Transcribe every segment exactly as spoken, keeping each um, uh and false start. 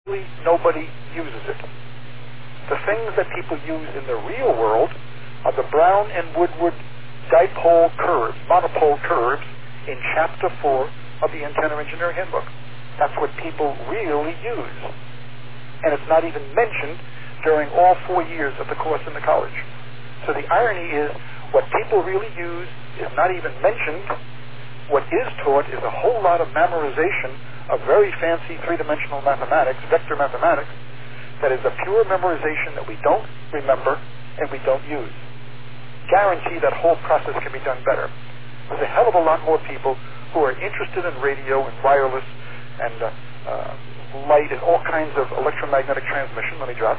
really nobody uses it. The things that people use in the real world are the Brown and Woodward dipole curves, monopole curves, in Chapter four of the Antenna Engineering Handbook. That's what people really use. And it's not even mentioned during all four years of the course in the college. So the irony is, what people really use is not even mentioned. What is taught is a whole lot of memorization of very fancy three-dimensional mathematics, vector mathematics, that is a pure memorization that we don't remember and we don't use. Guarantee that whole process can be done better. There's a hell of a lot more people who are interested in radio and wireless and uh, uh, light and all kinds of electromagnetic transmission. Let me drop.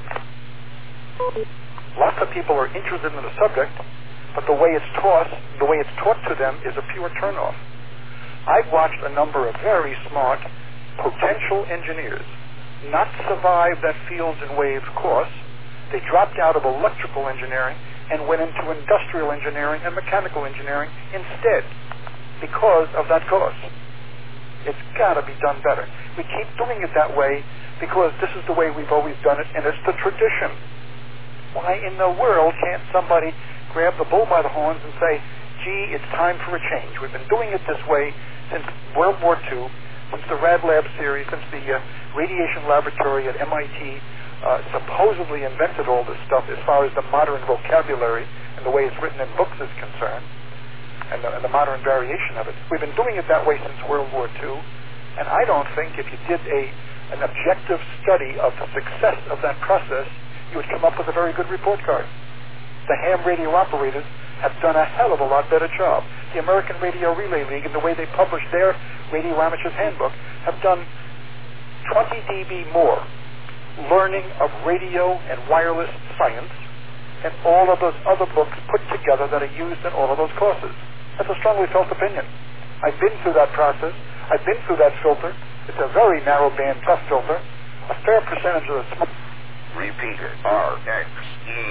Lots of people are interested in the subject, but the way it's taught, the way it's taught to them is a pure turnoff. I've watched a number of very smart potential engineers not survive that fields and waves course. They dropped out of electrical engineering and went into industrial engineering and mechanical engineering instead because of that course. It's got to be done better. We keep doing it that way because this is the way we've always done it, and it's the tradition. Why in the world can't somebody grab the bull by the horns and say, gee, it's time for a change. We've been doing it this way since World War Two, since the Rad Lab series, since the uh, radiation laboratory at M I T uh, supposedly invented all this stuff as far as the modern vocabulary and the way it's written in books is concerned, and the, and the modern variation of it. We've been doing it that way since World War Two, and I don't think if you did a an objective study of the success of that process, you would come up with a very good report card. The ham radio operators have done a hell of a lot better job. The American Radio Relay League, and the way they publish their Radio Amateurs Handbook, have done twenty decibels more learning of radio and wireless science and all of those other books put together that are used in all of those courses. That's a strongly felt opinion. I've been through that process. I've been through that filter. It's a very narrow band, tough filter. A fair percentage of the smoke. Repeater, R X E.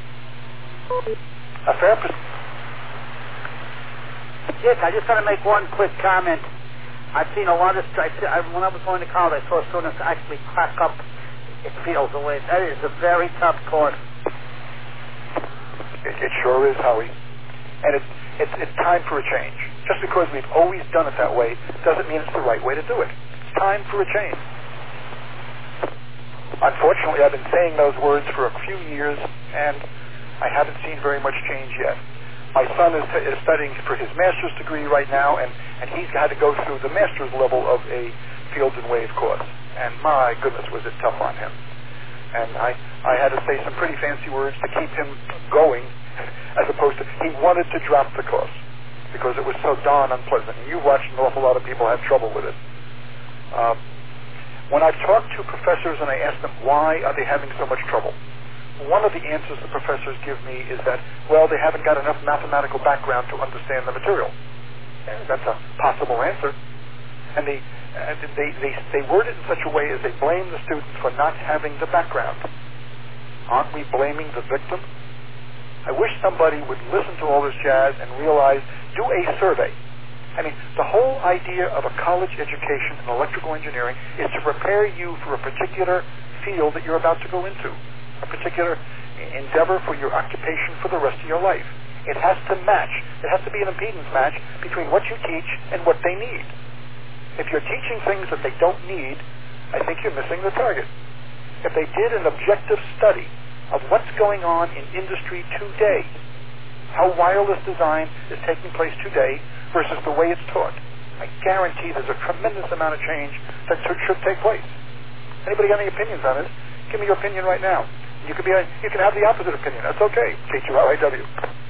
A fair percentage. Dick, I just want to make one quick comment. I've seen a lot of, I, I, when I was going to college, I saw students actually crack up in fields away. That is a very tough course. It, it sure is, Howie. And it's, it's, it's time for a change. Just because we've always done it that way doesn't mean it's the right way to do it. It's time for a change. Unfortunately, I've been saying those words for a few years, and I haven't seen very much change yet. My son is, is studying for his master's degree right now, and, and he's had to go through the master's level of a fields and wave course. And my goodness, was it tough on him. And I, I had to say some pretty fancy words to keep him going, as opposed to, he wanted to drop the course because it was so darn unpleasant. And you've watched an awful lot of people have trouble with it. Um, when I've talked to professors and I ask them why are they having so much trouble, one of the answers the professors give me is that, well, they haven't got enough mathematical background to understand the material. And that's a possible answer. And they, and they, they, they word it in such a way as they blame the students for not having the background. Aren't we blaming the victim? I wish somebody would listen to all this jazz and realize, do a survey. I mean, the whole idea of a college education in electrical engineering is to prepare you for a particular field that you're about to go into, a particular endeavor for your occupation for the rest of your life. It has to match. It has to be an impedance match between what you teach and what they need. If you're teaching things that they don't need, I think you're missing the target. If they did an objective study of what's going on in industry today, how wireless design is taking place today versus the way it's taught, I guarantee there's a tremendous amount of change that should take place. Anybody got any opinions on this? Give me your opinion right now. You can be a, you can have the opposite opinion. That's okay. K Q R I W.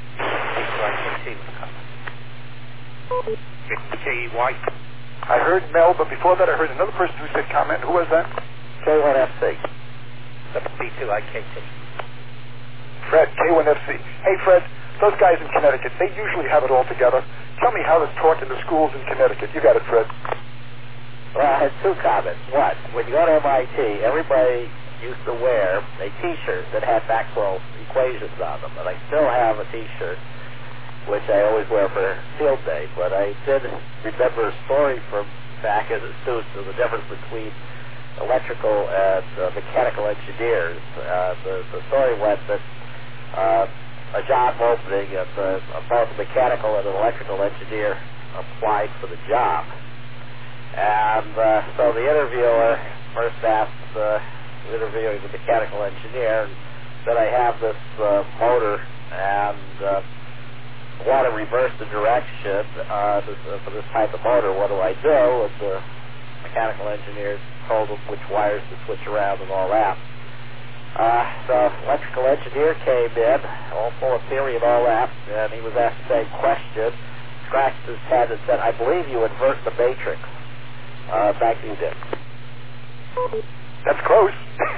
K E Y. I heard Mel, but before that I heard another person who said comment. Who was that? K one F C. B two I K T. Fred, K one F C. Hey, Fred, those guys in Connecticut, they usually have it all together. Tell me how it's taught in the schools in Connecticut. You got it, Fred. Well, I had two comments. One, when you go to M I T, everybody used to wear a T-shirt that had Maxwell equations on them, and I still have a T-shirt which I always wear for field day. But I did remember a story from back as a student of the difference between electrical and uh, mechanical engineers. Uh, the, the story went that uh, a job opening, and uh, both a mechanical and an electrical engineer applied for the job. And uh, so the interviewer first asked, uh, interviewing the mechanical engineer, that I have this uh, motor and uh, want to reverse the direction uh, this, uh, for this type of motor. What do I do? And the mechanical engineer told him which wires to switch around and all that. Uh, so electrical engineer came in, all full of theory and all that, and he was asked the same question, scratched his head and said, I believe you invert the matrix. Uh, back to you, Dick. That's close.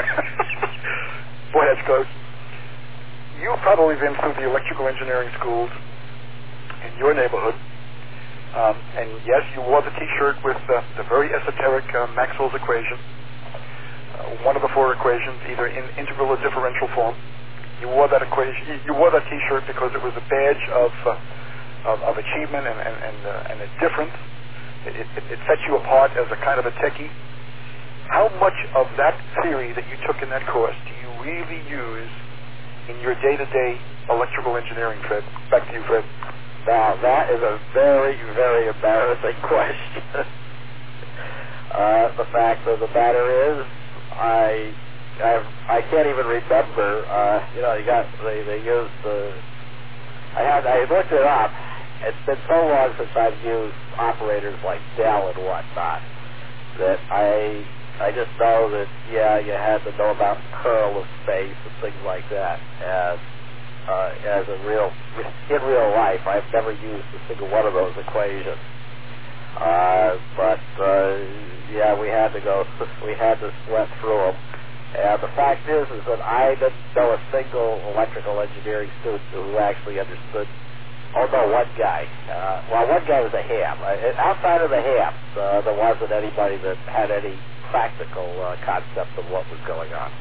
Boy, that's close. You've probably been through the electrical engineering schools in your neighborhood. Um, and yes, you wore the T-shirt with uh, the very esoteric uh, Maxwell's equation, uh, one of the four equations, either in integral or differential form. You wore that equation. You wore that T-shirt because it was a badge of uh, of, of achievement and and and, uh, and a difference. It, it, it set you apart as a kind of a techie. How much of that theory that you took in that course do you really use in your day-to-day electrical engineering, Fred? Back to you, Fred. Now, that is a very, very embarrassing question. uh, the fact of the matter is, I I, I can't even remember. Uh, you know, you got they they used the. I had I looked it up. It's been so long since I've used operators like Dell and whatnot that I I just know that yeah, you had to know about curl of space and things like that. And uh, as a real in real life, I've never used a single one of those equations. Uh, but uh, yeah, we had to go. We had to sweat through them. And the fact is, is that I didn't know a single electrical engineering student who actually understood. Oh no, one guy. Uh, well, one guy was a ham. Uh, outside of the ham, uh, there wasn't anybody that had any practical uh, concept of what was going on.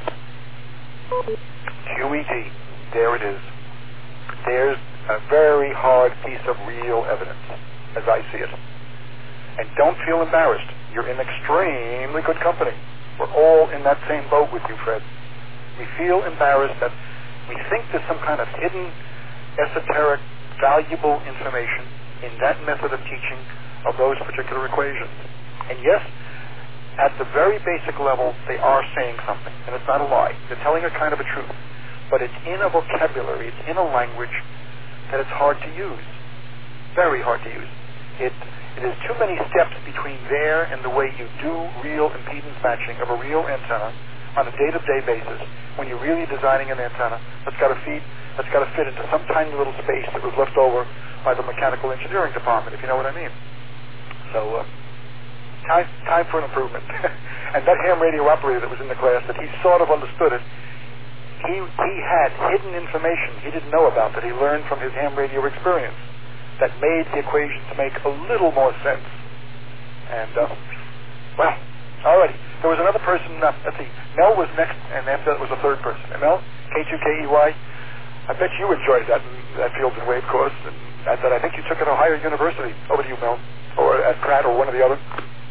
Q E D, there it is. There's a very hard piece of real evidence, as I see it. And don't feel embarrassed. You're in extremely good company. We're all in that same boat with you, Fred. We feel embarrassed that we think there's some kind of hidden, esoteric, valuable information in that method of teaching of those particular equations. And yes, at the very basic level, they are saying something, and it's not a lie. They're telling a kind of a truth. But it's in a vocabulary, it's in a language that it's hard to use. Very hard to use. It It is too many steps between there and the way you do real impedance matching of a real antenna on a day-to-day basis when you're really designing an antenna that's got to feed, that's got to fit into some tiny little space that was left over by the mechanical engineering department, if you know what I mean. So, uh, time, time for an improvement. And that ham radio operator that was in the class, that he sort of understood it, he, he had hidden information he didn't know about that he learned from his ham radio experience that made the equations make a little more sense. And, uh, well, alrighty. There was another person, uh, let's see, Mel was next, and after that was a third person. And Mel, K two K E Y, I bet you enjoyed that, that Fields and Wave course, and that I think you took at Ohio University. Over to you, Mel, or at Pratt, or one or the other.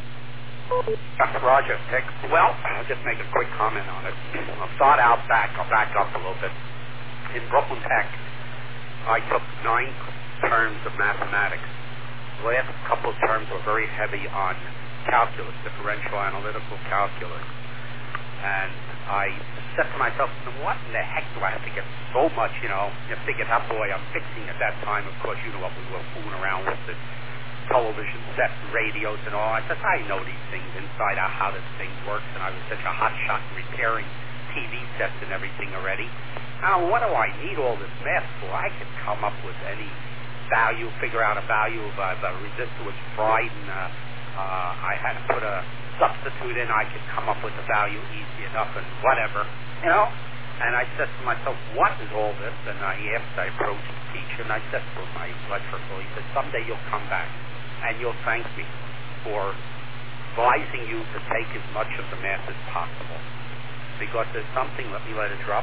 Doctor Roger, Dick. Well, I'll just make a quick comment on it. I'll start out back. I'll back up a little bit. In Brooklyn Tech, I took nine terms of mathematics. The last couple of terms were very heavy on calculus, differential analytical calculus. And I said to myself, what in the heck do I have to get so much, you know, you figured out the way I'm fixing at that time. Of course, you know what we were fooling around with, the television sets, radios and all. I said, I know these things inside out, how this thing works, and I was such a hot shot in repairing T V sets and everything already. Now, what do I need all this math for? I could come up with any value, figure out a value of uh, the resistor was fried, and uh, uh, I had to put a substitute in. I could come up with a value easy enough and whatever, you know. And I said to myself, what is all this? And I asked, I approached the teacher, and I said to him, my electrical, he said, someday you'll come back, and you'll thank me for advising you to take as much of the math as possible. Because there's something, let me let it drop.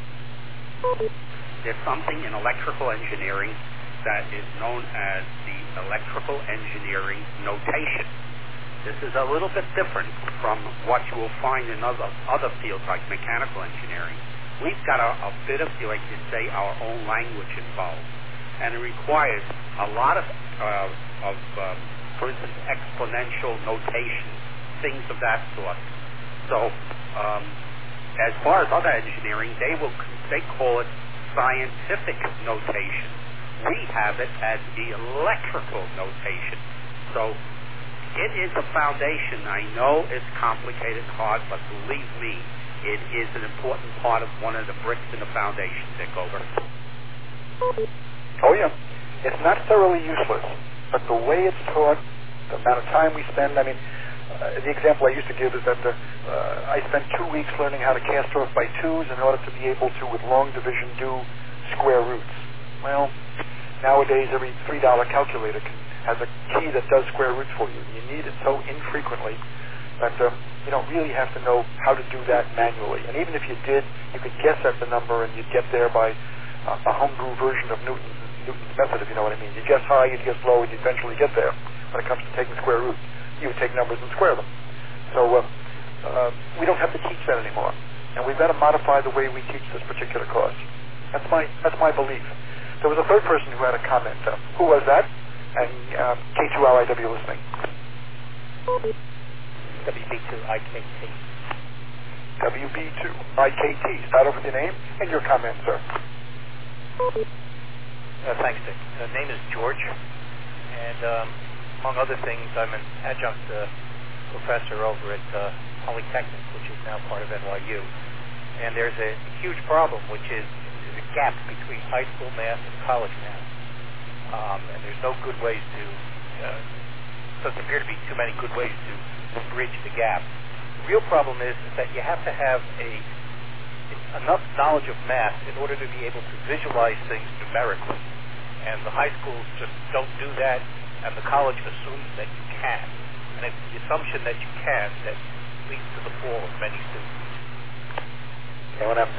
There's something in electrical engineering that is known as the electrical engineering notation. This is a little bit different from what you will find in other other fields like mechanical engineering. We've got a, a bit of, like you say, our own language involved, and it requires a lot of, uh, of um, for instance, exponential notation, things of that sort. So, um, as far as other engineering, they will they call it scientific notation. We have it as the electrical notation. So it is a foundation. I know it's complicated and hard, but believe me, it is an important part of one of the bricks in the foundation, Dick. Over. Oh, yeah. It's not thoroughly useless, but the way it's taught, the amount of time we spend, I mean, uh, the example I used to give is that the, uh, I spent two weeks learning how to cast off by twos in order to be able to, with long division, do square roots. Well, nowadays every three dollar calculator can, has a key that does square roots for you. You need it so infrequently that uh, you don't really have to know how to do that manually. And even if you did, you could guess at the number and you'd get there by uh, a homebrew version of Newton's, Newton's method, if you know what I mean. You guess high, you guess low, and you eventually get there. When it comes to taking square roots, you would take numbers and square them. So uh, uh, we don't have to teach that anymore. And we've got to modify the way we teach this particular course. That's my, that's my belief. There was a third person who had a comment. Uh, who was that? And um, K two L I W listening. W B two I K T. W B two I K T. Start off with your name and your comment, sir. Uh, thanks, Dick. The name is George, and um, among other things, I'm an adjunct uh, professor over at uh, Polytechnic, which is now part of N Y U. And there's a huge problem, which is the gap between high school math and college math. Um, and there's no good ways to, uh, doesn't appear to be too many good ways to bridge the gap. The real problem is, is that you have to have a enough knowledge of math in order to be able to visualize things numerically. And the high schools just don't do that, and the college assumes that you can. And it's the assumption that you can that leads to the fall of many students. Anyone else?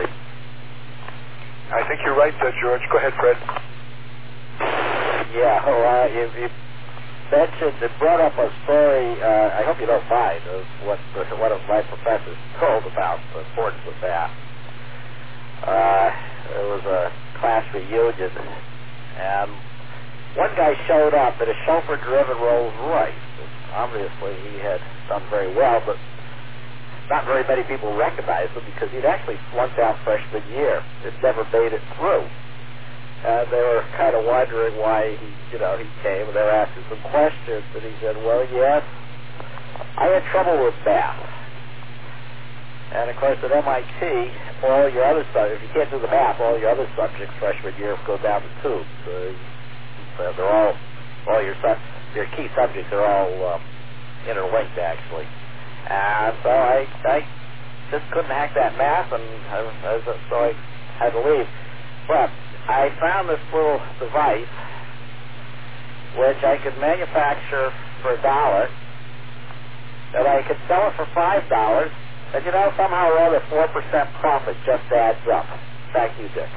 I think you're right, uh, George. Go ahead, Fred. Yeah, well, uh, you, you mentioned, it brought up a story, uh, I hope you don't mind, of what one of my professors told about the importance of math. Uh, it was a class reunion, and one guy showed up in a chauffeur-driven Rolls Royce. Obviously, he had done very well, but not very many people recognized him because he'd actually flunked out freshman year. It never made it through. And they were kind of wondering why he, you know, he came, and they were asking some questions, and he said, well, yes, I had trouble with math. And, of course, at M I T, all your other subjects, if you can't do the math, all your other subjects freshman year go down the tube. So they're all, all your, sub, your key subjects are all um, interlinked, actually. And so I, I just couldn't hack that math, and I, I, so I had to leave. But I found this little device which I could manufacture for a dollar, and I could sell it for five dollars, and you know, somehow or other, four percent profit just adds up. Thank you, Dick.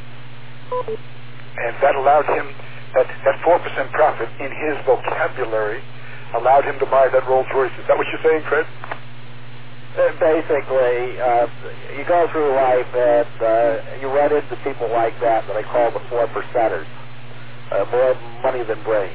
And that allowed him, that, that four percent profit in his vocabulary allowed him to buy that Rolls Royce. Is that what you're saying, Fred? Uh, basically, uh, you go through life and uh, you run into people like that that I call the four percenters. Uh, more money than brains.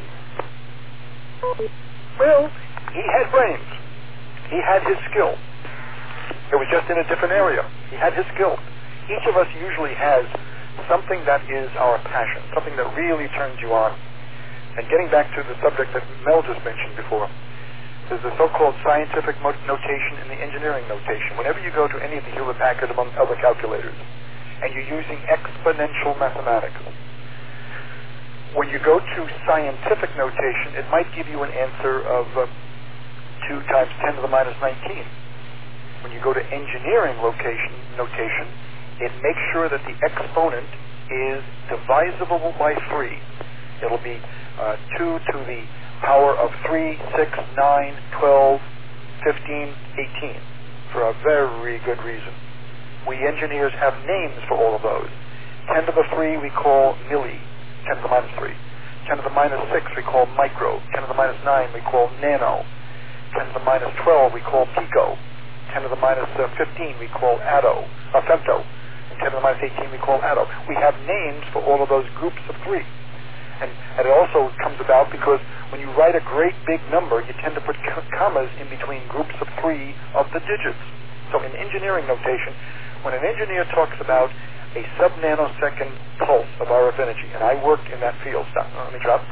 Well, he had brains. He had his skill. It was just in a different area. He had his skill. Each of us usually has something that is our passion, something that really turns you on. And getting back to the subject that Mel just mentioned before, there's the so-called scientific notation and the engineering notation. Whenever you go to any of the Hewlett-Packard, among other calculators, and you're using exponential mathematics, when you go to scientific notation, it might give you an answer of uh, two times ten to the minus nineteen. When you go to engineering location notation, it makes sure that the exponent is divisible by three. It'll be uh, two to the power of three, six, nine, twelve, fifteen, eighteen, for a very good reason. We engineers have names for all of those. ten to the three we call milli, ten to the minus three. ten to the minus six we call micro. ten to the minus nine we call nano. ten to the minus twelve we call pico, ten to the minus uh, fifteen we call atto, uh, femto, and ten to the minus eighteen we call atto. We have names for all of those groups of three. And, and it also comes about because when you write a great big number, you tend to put commas in between groups of three of the digits. So in engineering notation, when an engineer talks about a sub-nanosecond pulse of R F energy, and I worked in that field. Stop. Let me drop.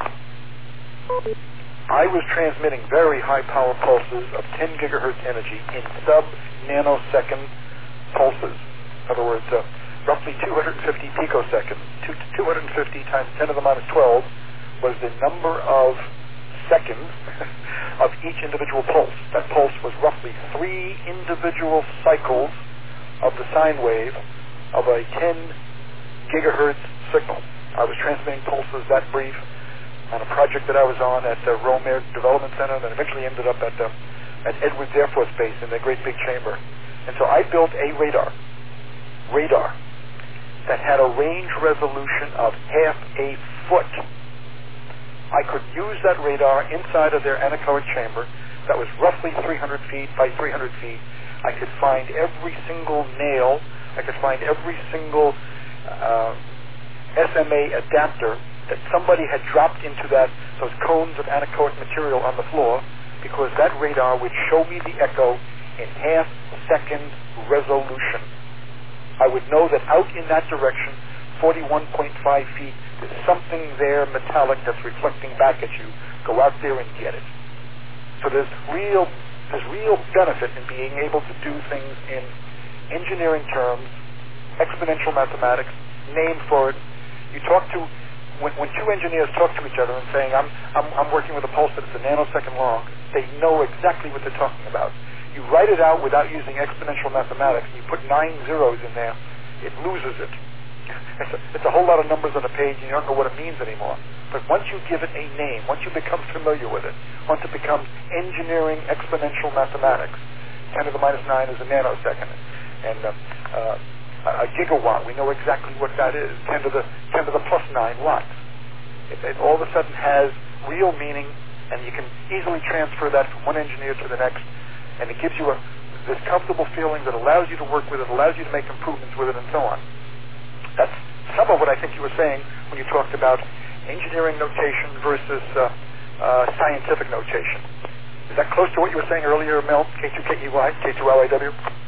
I was transmitting very high-power pulses of ten gigahertz energy in sub-nanosecond pulses. In other words, uh, roughly two hundred fifty picoseconds. two hundred fifty times ten to the minus twelve was the number of seconds of each individual pulse. That pulse was roughly three individual cycles of the sine wave of a ten gigahertz signal. I was transmitting pulses that brief on a project that I was on at the Rome Air Development Center, and then eventually ended up at, uh, at Edwards Air Force Base in their great big chamber. And so I built a radar, radar, that had a range resolution of half a foot. I could use that radar inside of their anechoic chamber that was roughly three hundred feet by three hundred feet. I could find every single nail. I could find every single uh, S M A adapter that somebody had dropped into that those cones of anechoic material on the floor, because that radar would show me the echo in half-second resolution. I would know that out in that direction, forty-one point five feet, there's something there metallic that's reflecting back at you. Go out there and get it. So there's real, there's real benefit in being able to do things in engineering terms, exponential mathematics, name for it. You talk to, when, when two engineers talk to each other and saying, I'm, I'm, I'm working with a pulse that's a nanosecond long, they know exactly what they're talking about. You write it out without using exponential mathematics, and you put nine zeros in there, it loses it. It's a, it's a whole lot of numbers on a page, and you don't know what it means anymore. But once you give it a name, once you become familiar with it, once it becomes engineering exponential mathematics, ten to the minus nine is a nanosecond. And uh, uh, a gigawatt, we know exactly what that is. Ten to the ten to the plus nine watts. It, it all of a sudden has real meaning, and you can easily transfer that from one engineer to the next, and it gives you a this comfortable feeling that allows you to work with it, allows you to make improvements with it, and so on. That's some of what I think you were saying when you talked about engineering notation versus uh, uh, scientific notation. Is that close to what you were saying earlier, Mel? K two K E Y, K two L A W?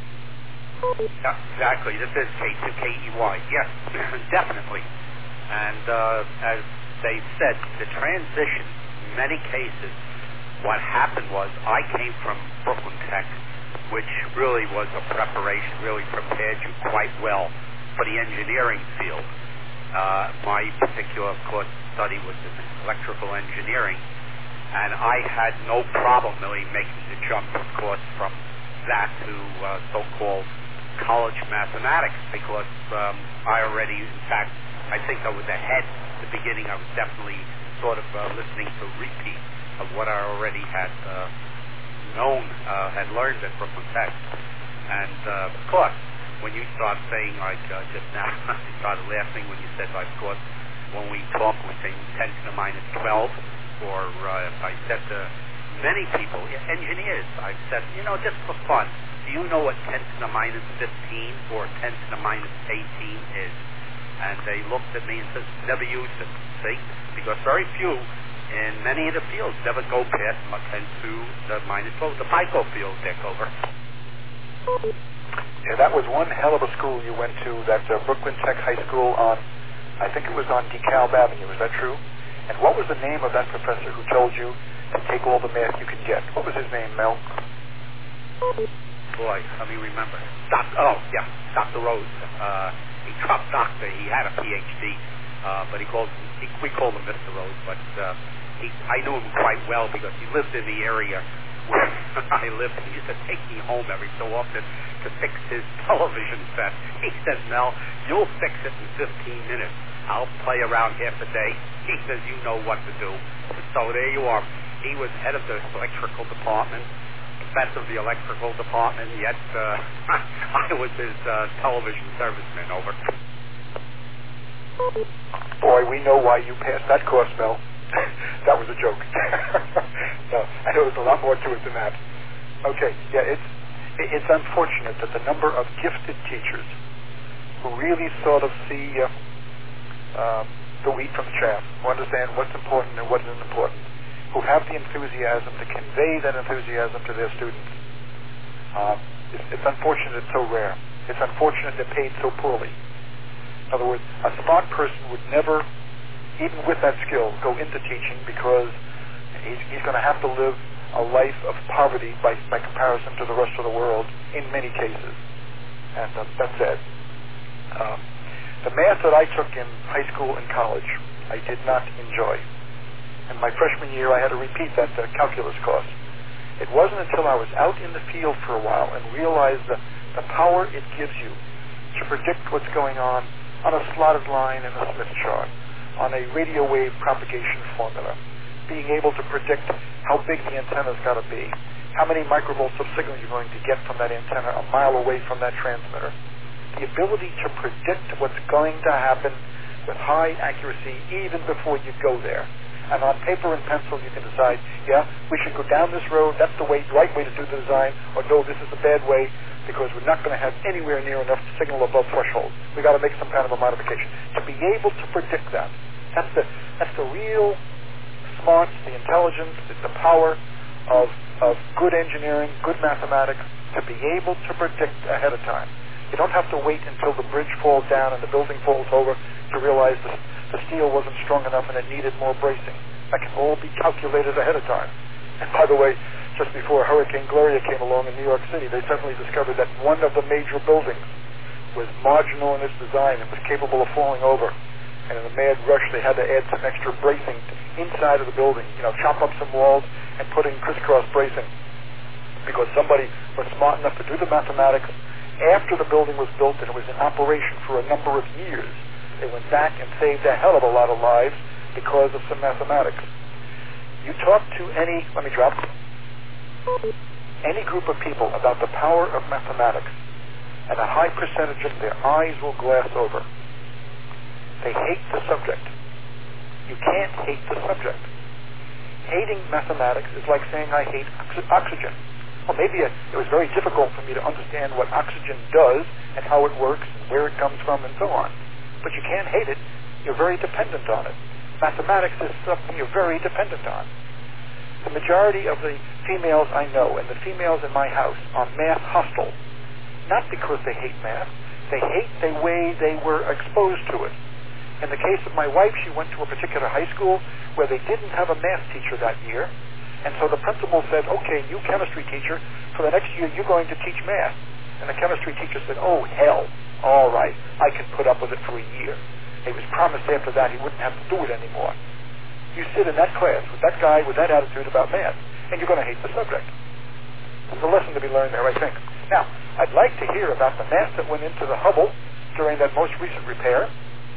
Yeah, exactly. This is K two K E Y. Yes, definitely. And uh, as they said, the transition, in many cases, what happened was I came from Brooklyn Tech, which really was a preparation, really prepared you quite well for the engineering field. Uh, my particular course study was in electrical engineering, and I had no problem really making the jump, of course, from that to uh, so-called college mathematics, because um, I already, in fact, I think I was ahead at the beginning. I was definitely sort of uh, listening to repeat of what I already had uh, known, uh, had learned at Brooklyn Tech. And uh, of course, when you start saying, like uh, just now, I started laughing when you said, like, of course, when we talk, we say ten to the minus twelve, or uh, if I said to many people, engineers, I said, you know, just for fun, do you know what ten to the minus fifteen or ten to the minus eighteen is? And they looked at me and said, never used it, see? Because very few in many of the fields never go past ten to the minus twelve. The pico field take over. Yeah, that was one hell of a school you went to, that uh, Brooklyn Tech High School on, I think it was on DeKalb Avenue, is that true? And what was the name of that professor who told you to take all the math you could get? What was his name, Mel? Boy, let me remember. Doctor Oh, yeah, Doctor Rose. Uh, a top doctor. He had a P H D, uh, but he called he, we called him Mister Rose. But uh, he, I knew him quite well because he lived in the area where I lived. He used to take me home every so often to fix his television set. He said, "Mel, you'll fix it in fifteen minutes. I'll play around half a day." He says, "You know what to do." So there you are. He was head of the electrical department. Professor of the electrical department, yet uh, I was his uh, television serviceman over. Boy, we know why you passed that course, Mel. That was a joke. No, I know there's a lot more to it than that. Okay, yeah, it's it's unfortunate that the number of gifted teachers who really sort of see uh, uh, the wheat from the chaff, who understand what's important and what isn't important, who have the enthusiasm to convey that enthusiasm to their students. Uh, it's, it's unfortunate it's so rare. It's unfortunate they're paid so poorly. In other words, a smart person would never, even with that skill, go into teaching because he's, he's going to have to live a life of poverty by, by comparison to the rest of the world in many cases. And uh, that's sad. Um, the math that I took in high school and college, I did not enjoy. In my freshman year, I had to repeat that uh, calculus course. It wasn't until I was out in the field for a while and realized the, the power it gives you to predict what's going on on a slotted line in a Smith chart, on a radio wave propagation formula, being able to predict how big the antenna's got to be, how many microvolts of signal you're going to get from that antenna a mile away from that transmitter. The ability to predict what's going to happen with high accuracy even before you go there. And on paper and pencil you can decide, yeah, we should go down this road, that's the way, right way to do the design, or no, this is the bad way because we're not going to have anywhere near enough signal above threshold. We've got to make some kind of a modification. To be able to predict that, that's the, that's the real smarts, the intelligence, the power of, of good engineering, good mathematics, to be able to predict ahead of time. You don't have to wait until the bridge falls down and the building falls over to realize the, the steel wasn't strong enough and it needed more bracing. That can all be calculated ahead of time. And by the way, just before Hurricane Gloria came along in New York City, they suddenly discovered that one of the major buildings was marginal in its design and was capable of falling over. And in a mad rush, they had to add some extra bracing inside of the building, you know, chop up some walls and put in crisscross bracing. Because somebody was smart enough to do the mathematics after the building was built and it was in operation for a number of years. They went back and saved a hell of a lot of lives because of some mathematics. You talk to any, let me drop, any group of people about the power of mathematics, and a high percentage of their eyes will glass over. They hate the subject. You can't hate the subject. Hating mathematics is like saying I hate oxy- oxygen. Well, maybe it, it was very difficult for me to understand what oxygen does and how it works and where it comes from and so on. But you can't hate it. You're very dependent on it. Mathematics is something you're very dependent on. The majority of the females I know and the females in my house are math hostile. Not because they hate math. They hate the way they were exposed to it. In the case of my wife, she went to a particular high school where they didn't have a math teacher that year. And so the principal said, okay, you chemistry teacher, for the next year you're going to teach math. And the chemistry teacher said, oh, hell, all right, I can put up with it for a year. He was promised after that he wouldn't have to do it anymore. You sit in that class with that guy with that attitude about math, and you're going to hate the subject. There's a lesson to be learned there, I think. Now, I'd like to hear about the math that went into the Hubble during that most recent repair.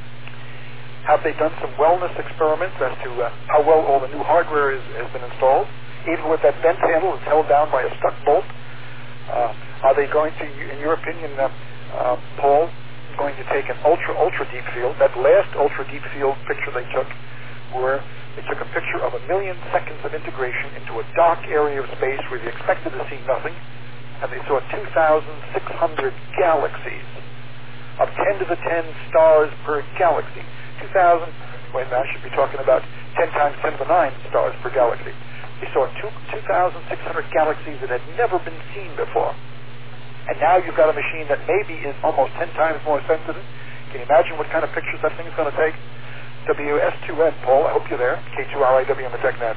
Have they done some wellness experiments as to uh, how well all the new hardware is, has been installed? Even with that bent handle, it's held down by a stuck bolt. Uh, are they going to, in your opinion, uh, uh, Paul, going to take an ultra, ultra deep field, that last ultra deep field picture they took, where they took a picture of a million seconds of integration into a dark area of space where they expected to see nothing, and they saw two thousand six hundred galaxies of ten to the ten stars per galaxy. two thousand, wait a minute, I should be talking about ten times ten to the nine stars per galaxy. They saw two, two thousand six hundred galaxies that had never been seen before. And now you've got a machine that maybe is almost ten times more sensitive. Can you imagine what kind of pictures that thing's going to take? W S two N, Paul, I hope you're there. K two R I W on the TechNet.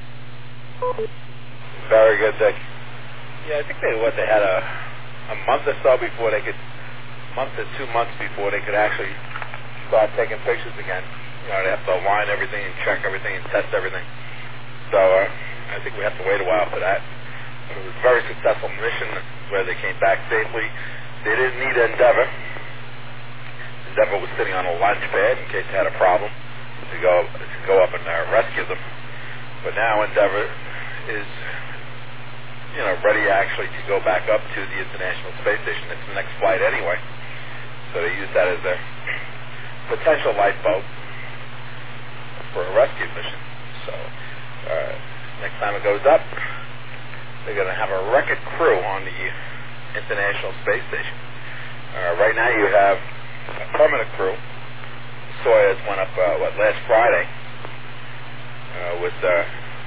Very good, Dick. Yeah, I think they what they had a a month or so before they could, month or two months before they could actually start taking pictures again. You know, they have to align everything and check everything and test everything. So uh, I think we have to wait a while for that. It was a very successful mission where they came back safely. They didn't need Endeavour. Endeavour was sitting on a launch pad in case they had a problem to go to go up and uh, rescue them. But now Endeavour is, you know, ready actually to go back up to the International Space Station. It's the next flight anyway. So they use that as their potential lifeboat for a rescue mission. So uh, next time it goes up, they're going to have a record crew on the International Space Station. Uh, right now you have a permanent crew. Soyuz went up, uh, what, last Friday uh, with, uh,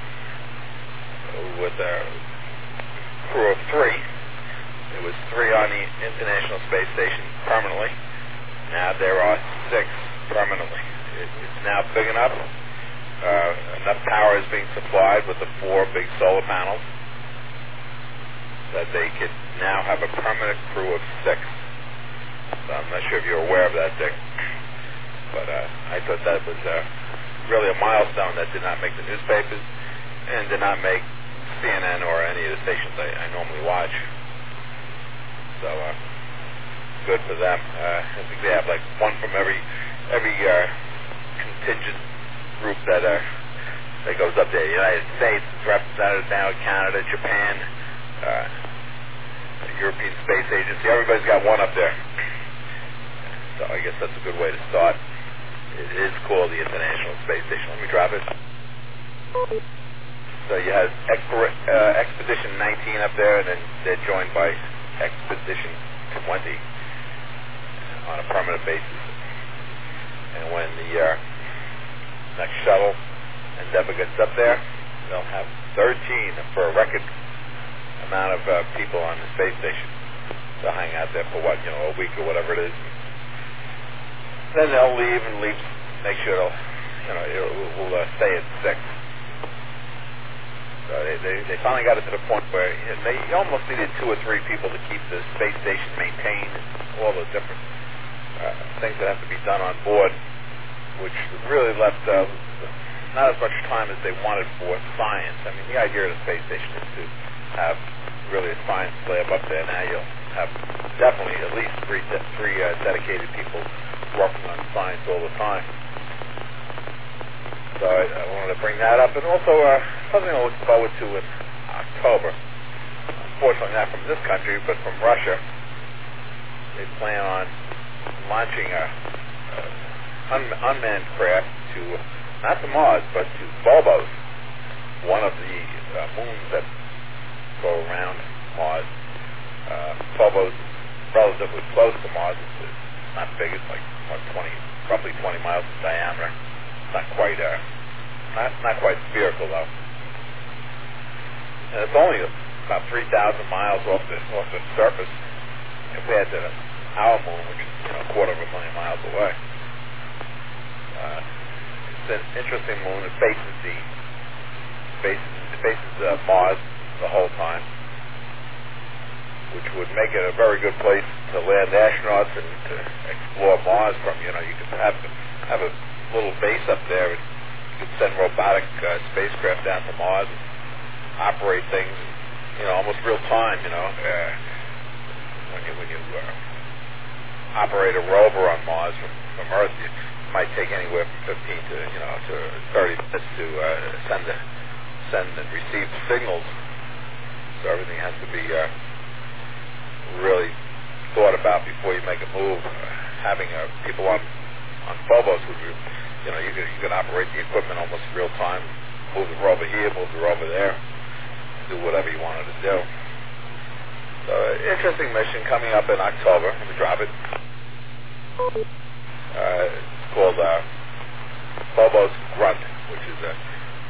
with a crew of three. There was three on the International Space Station permanently. Now there are six permanently. It, it's now big enough. Uh, enough power is being supplied with the four big solar panels that they could now have a permanent crew of six. So I'm not sure if you're aware of that, Dick. But uh, I thought that was uh, really a milestone that did not make the newspapers and did not make C N N or any of the stations I, I normally watch. So uh, good for them. Uh, I think they have like one from every every uh, contingent group that uh, that goes up there. The United States is represented now, Canada, Japan, uh, the European Space Agency. Everybody's got one up there. So I guess that's a good way to start. It is called the International Space Station. Let me drop it. So you have Exper- uh, Expedition nineteen up there, and then they're joined by Expedition twenty on a permanent basis. And when the uh, next shuttle Endeavour gets up there, they'll have thirteen for a record amount of uh, people on the space station. They'll hang out there for what, you know, a week or whatever it is. Then they'll leave and leave, make sure it'll, you know, it will uh, stay at six. So they, they, they finally got it to the point where you know, they almost needed two or three people to keep the space station maintained and all the different uh, things that have to be done on board, which really left uh, not as much time as they wanted for science. I mean, the idea of the space station is to have really a science lab up there. Now you'll have definitely at least three, de- three uh, dedicated people working on science all the time. So I, I wanted to bring that up, and also uh, something I look forward to in October. Unfortunately, not from this country, but from Russia. They plan on launching a, a un- unmanned craft to not to Mars, but to Phobos, one of the uh, moons that go around Mars. Uh, Phobos is relatively close to Mars. It's, it's not big. It's like what, twenty, roughly twenty miles in diameter. Not quite, uh, not not quite spherical though. And it's only about three thousand miles off the off the surface compared to our moon, which is you know a quarter of a million miles away. Uh, it's an interesting moon. It faces the faces it faces uh, Mars the whole time, which would make it a very good place to land astronauts and to explore Mars from. You know, you could have have a little base up there, and you could send robotic uh, spacecraft down to Mars and operate things, you know, almost real time. You know, uh, when you when you uh, operate a rover on Mars from, from Earth, it might take anywhere from fifteen to you know to thirty minutes to uh, send a, send and receive signals. So everything has to be uh, really thought about before you make a move. Uh, having uh, people on on Phobos would be, you know, you could, you could operate the equipment almost real time, move the rover here, move the rover there, do whatever you wanted to do. So, uh, interesting mission coming up in October. Let me drop it. Uh, it's called uh, Phobos Grunt, which is a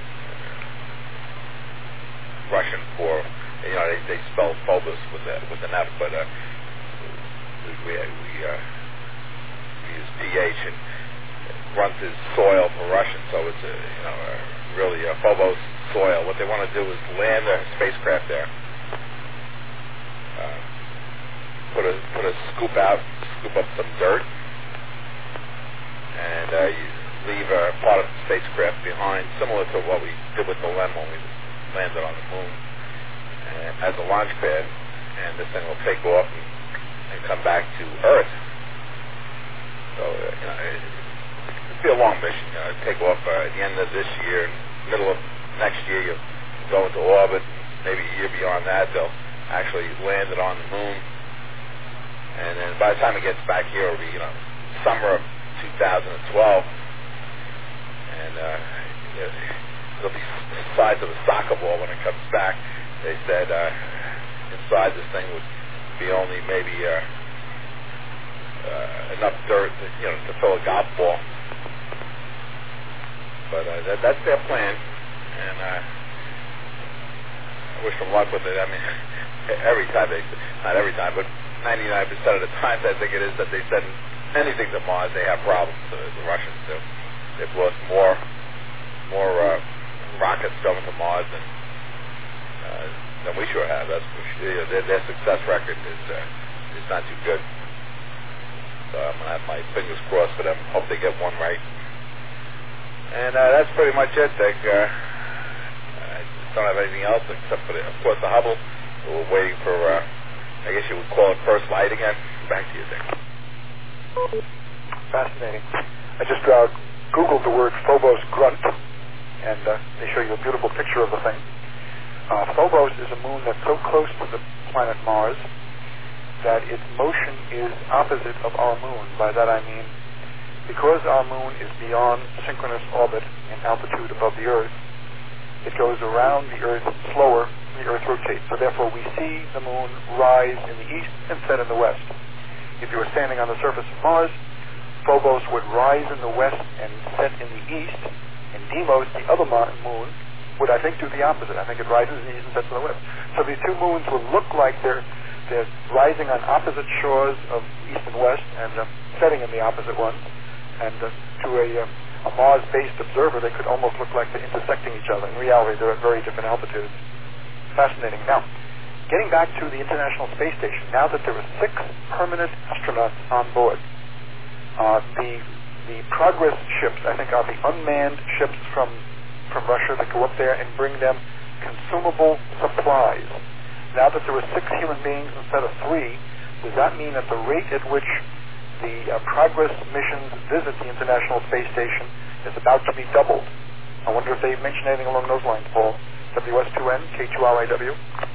Russian for, you know, they, they spell Phobos with a, with an F, but uh, we, we, uh, we use P H, and Grunt is soil for Russian, so it's a, you know, a really a Phobos soil. What they want to do is land a spacecraft there, uh, put a put a scoop out, scoop up some dirt, and uh, you leave a part of the spacecraft behind, similar to what we did with the L E M when we landed on the moon, and as a launch pad, and this thing will take off and, and come back to Earth. So, uh, you know, it, it'll be a long mission. You know, take off uh, at the end of this year, middle of next year, you'll go into orbit. Maybe a year beyond that, they'll actually land it on the moon. And then by the time it gets back here, it'll be, you know, summer of two thousand twelve. And uh, you know, it'll be the size of a soccer ball when it comes back. They said uh, inside this thing would be only maybe uh, uh, enough dirt, you know, to fill a golf ball. But uh, that, that's their plan, and uh, I wish them luck with it. I mean, every time they, not every time, but ninety-nine percent of the times I think it is that they send anything to Mars, they have problems. Uh, the Russians do. They've lost more, more uh, rockets going to Mars than uh, than we sure have. That's for sure. You know, their, their success record is uh, is not too good. So I'm gonna have my fingers crossed for them. Hope they get one right. And uh, that's pretty much it, Dick. Uh, I don't have anything else except for, the, of course, the Hubble. We're waiting for, uh, I guess you would call it first light again. Back to you, Dick. Fascinating. I just uh, Googled the word Phobos grunt, and uh, they show you a beautiful picture of the thing. Uh, Phobos is a moon that's so close to the planet Mars that its motion is opposite of our moon. By that I mean, because our moon is beyond synchronous orbit in altitude above the Earth, it goes around the Earth slower than the Earth rotates. So therefore we see the moon rise in the east and set in the west. If you were standing on the surface of Mars, Phobos would rise in the west and set in the east, and Deimos, the other moon, would I think do the opposite. I think it rises in the east and sets in the west. So these two moons will look like they're they're rising on opposite shores of east and west and uh, setting in the opposite ones. And uh, to a, uh, a Mars-based observer, they could almost look like they're intersecting each other. In reality, they're at very different altitudes. Fascinating. Now, getting back to the International Space Station, now that there are six permanent astronauts on board, uh, the the Progress ships, I think, are the unmanned ships from, from Russia that go up there and bring them consumable supplies. Now that there are six human beings instead of three, does that mean that the rate at which the uh, Progress missions visit the International Space Station is about to be doubled? I wonder if they've mentioned anything along those lines, Paul. W S two N, K two R I W.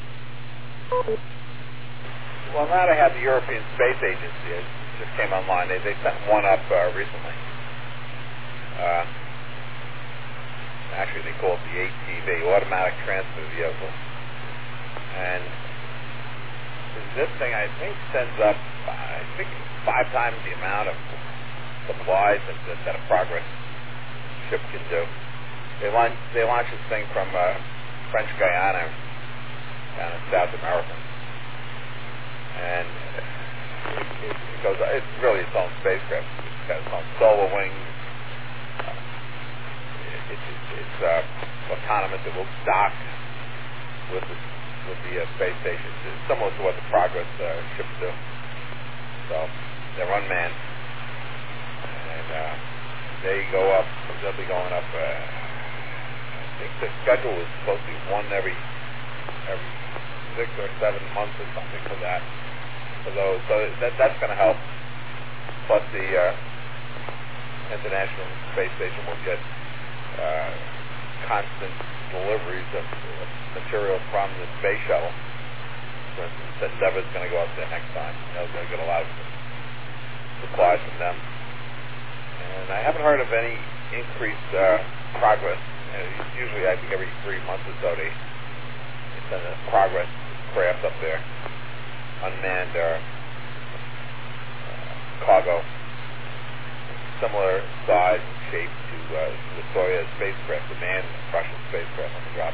Well, now they have the European Space Agency. It just came online. They, they sent one up uh, recently. Uh, actually, they call it the A T V, Automatic Transfer Vehicle. And this thing, I think, sends up, I think, five times the amount of supplies that, that, that a Progress ship can do. They launch, they launch this thing from uh, French Guiana down in South America. And it, it, it goes, it's really its own spacecraft. It's got its own solar wings. Uh, it, it, it, it's uh, autonomous. It will dock with the, with the uh, space station. It's similar to what the Progress uh, ships do. So they're unmanned. And uh, they go up, they'll be going up, uh, I think the schedule is supposed to be one every every six or seven months or something for that. For those, so that that's going to help. Plus the uh, International Space Station will get uh, constant deliveries of, of material from the space shuttle. For instance, Endeavour's going to go up there next time. They're going to get a lot of supplies from them. And I haven't heard of any increased uh, progress. Uh, usually, I think every three months or so, they, they send a Progress craft up there, unmanned uh, uh, cargo, similar size and shape to uh, the Soyuz spacecraft, the manned Russian spacecraft on the drop.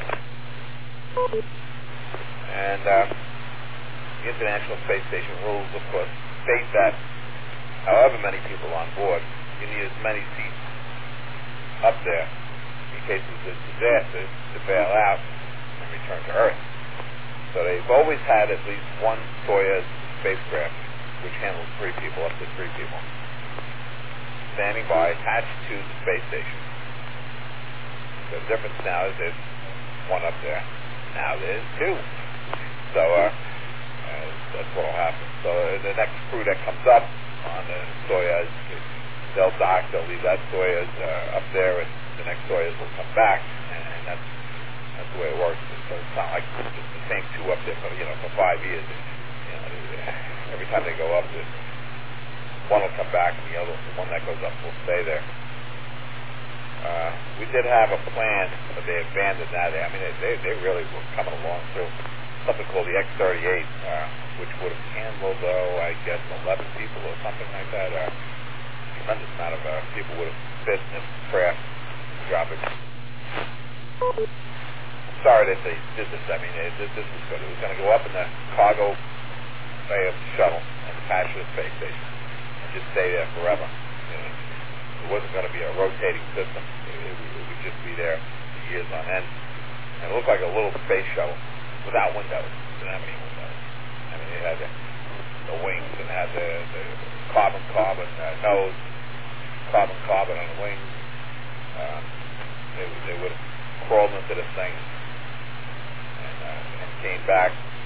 And uh, the International Space Station rules, of course, state that however many people on board, you need as many seats up there in case there's a disaster to bail out and return to Earth. So they've always had at least one Soyuz spacecraft, which handles three people, up to three people, standing by, attached to the space station. The difference now is there's one up there. Now there's two. So uh, uh, that's what will happen. So uh, the next crew that comes up on the Soyuz, they'll dock, they'll leave that Soyuz uh, up there, and the next Soyuz will come back, and that's that's the way it works. So it's not like it's the same two up there for you know for five years. You know, every time they go up, one will come back, and the other the one that goes up will stay there. Uh, we did have a plan, but they abandoned that. I mean, they, they, they really were coming along through something called the X thirty-eight, uh, which would have handled, oh, I guess, eleven people or something like that. Uh, a tremendous amount of uh, people would have fit in this craft to drop it. Sorry that they did this. I mean, it, this, this was good. It was going to go up in the cargo bay of the shuttle and attach to the space station and just stay there forever. You know, it wasn't going to be a rotating system. It, it, it would just be there for years on end. And it looked like a little space shuttle without windows. It didn't have any windows. I mean, it had the, the wings and it had the, the carbon-carbon uh, nose, carbon-carbon on the wings. Um, they, they would have crawled into this thing and, uh, and came back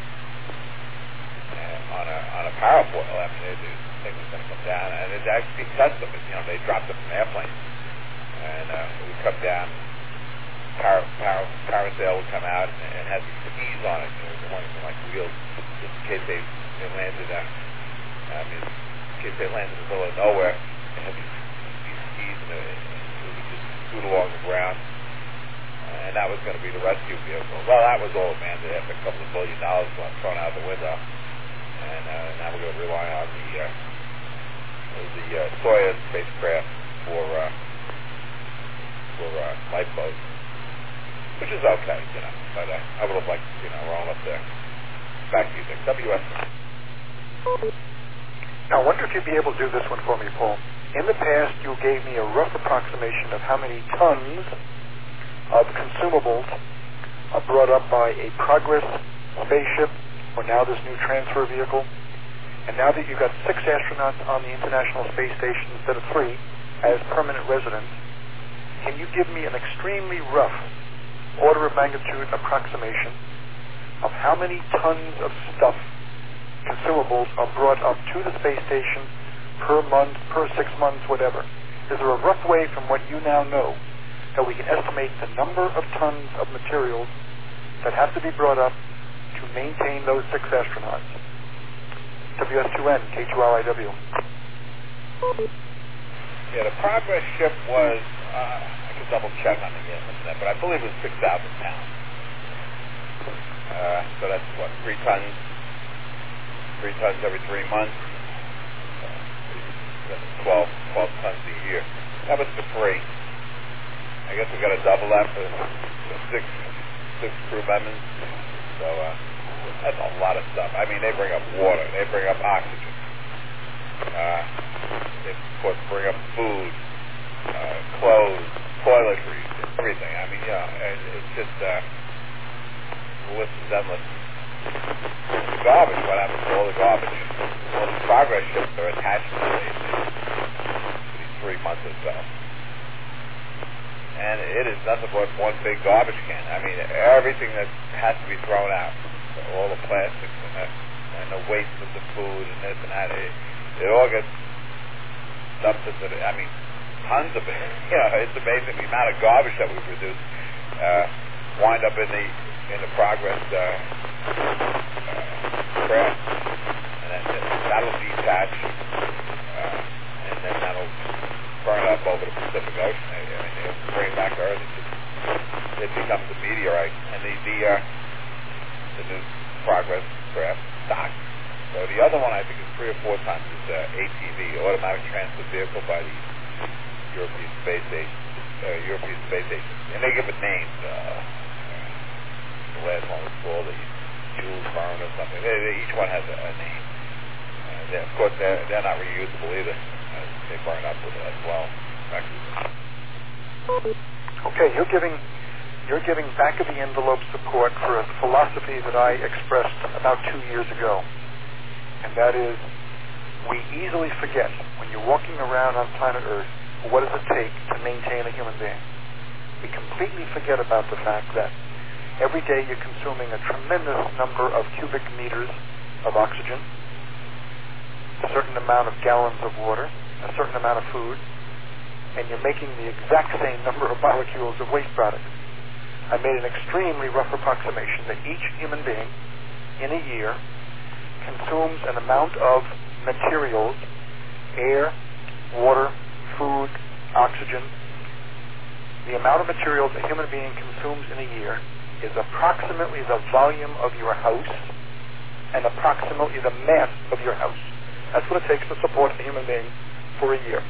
uh, on a on a parafoil. I mean, they, the thing was going to come down, and it actually tested them. You know, they dropped it from airplanes, and uh, it would come down. Para, para, parasail would come out and, and had these skis on it. You know, the ones with like wheels, just in case they, they landed. Uh, I mean, in case they landed in the middle of nowhere, they had these, these skis, and it, it would just scoot along the ground. And that was going to be the rescue vehicle. Well, that was all abandoned after a couple of billion dollars was thrown out the window. And uh, now we're going to rely on the uh, the uh, Soyuz spacecraft for uh, for uh, lifeboats, which is okay, you know. But uh, I would have liked, you know, roll up there. Back to you, Dick. W S. Now, I wonder if you'd be able to do this one for me, Paul. In the past, you gave me a rough approximation of how many tons of consumables are brought up by a Progress spaceship, or now this new transfer vehicle. And now that you've got six astronauts on the International Space Station instead of three as permanent residents, can you give me an extremely rough order of magnitude approximation of how many tons of stuff, consumables, are brought up to the space station per month, per six months, whatever? Is there a rough way from what you now know that we can estimate the number of tons of materials that have to be brought up to maintain those six astronauts? W S two N, K two R I W. Yeah, the Progress ship was, uh, I can double check on the internet, but I believe it was six thousand pounds. Uh, so that's what, three tons, three tons every three months. Uh, twelve, twelve tons a year. That was for free. I guess we got to double that for six six crew members. So uh, that's a lot of stuff. I mean, they bring up water, they bring up oxygen, uh, they of course bring up food, uh, clothes, toiletries, everything. I mean, yeah, it, it's just uh, the list is endless. The garbage. What happens to all the garbage? All the Progress ships are attached to these, these three months or so. And it is nothing but one big garbage can. I mean, everything that has to be thrown out, all the plastics and the, and the waste of the food and this and that, it, it all gets dumped into the, I mean, tons of it. You know, it's amazing the amount of garbage that we produce uh, wind up in the in the Progress uh, uh, craft. And then, then that'll detach, uh, and then that'll burn up over the Pacific Ocean. I mean, they'll bring it back to Earth. It, just, it becomes a meteorite. And the the, uh, the new Progress craft stock. So the other one, I think, is three or four times is uh, A T V, Automatic Transit Vehicle, by the European Space Station. Uh, European Space Station, and they give it names. Uh, the last one was called the Jules Verne or something. They, they, each one has a, a name. Uh, they, of course, they're, they're not reusable either. They burn up with it as well. Okay, you're giving you're giving back of the envelope support for a philosophy that I expressed about two years ago, and that is, we easily forget when you're walking around on planet Earth, what does it take to maintain a human being? We completely forget about the fact that every day you're consuming a tremendous number of cubic meters of oxygen, a certain amount of gallons of water, a certain amount of food, and you're making the exact same number of molecules of waste products. I made an extremely rough approximation that each human being in a year consumes an amount of materials, air, water, food, oxygen, the amount of materials a human being consumes in a year is approximately the volume of your house and approximately the mass of your house. That's what it takes to support a human being for a year.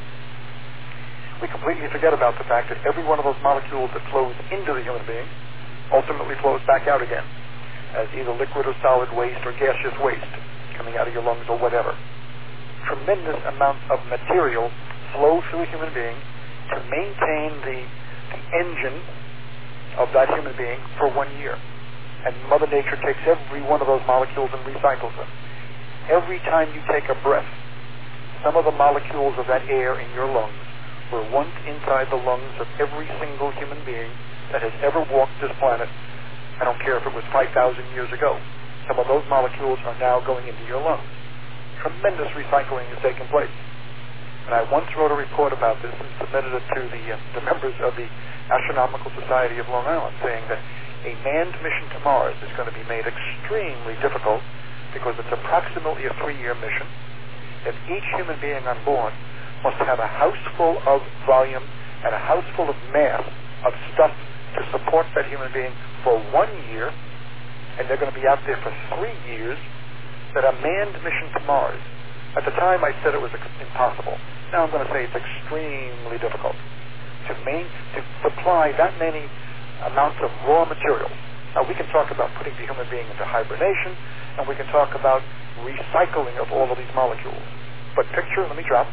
We completely forget about the fact that every one of those molecules that flows into the human being ultimately flows back out again as either liquid or solid waste or gaseous waste coming out of your lungs or whatever. Tremendous amounts of material flow through a human being to maintain the, the engine of that human being for one year. And Mother Nature takes every one of those molecules and recycles them. Every time you take a breath, some of the molecules of that air in your lungs were once inside the lungs of every single human being that has ever walked this planet. I don't care if it was five thousand years ago. Some of those molecules are now going into your lungs. Tremendous recycling is taking place. And I once wrote a report about this and submitted it to the, uh, the members of the Astronomical Society of Long Island, saying that a manned mission to Mars is going to be made extremely difficult because it's approximately a three-year mission. If each human being on board must have a house full of volume and a house full of mass of stuff to support that human being for one year, and they're going to be out there for three years, that a manned mission to Mars, at the time I said it was impossible. Now I'm going to say it's extremely difficult to, main, to supply that many amounts of raw materials. Now we can talk about putting the human being into hibernation, and we can talk about recycling of all of these molecules. But picture, let me drop,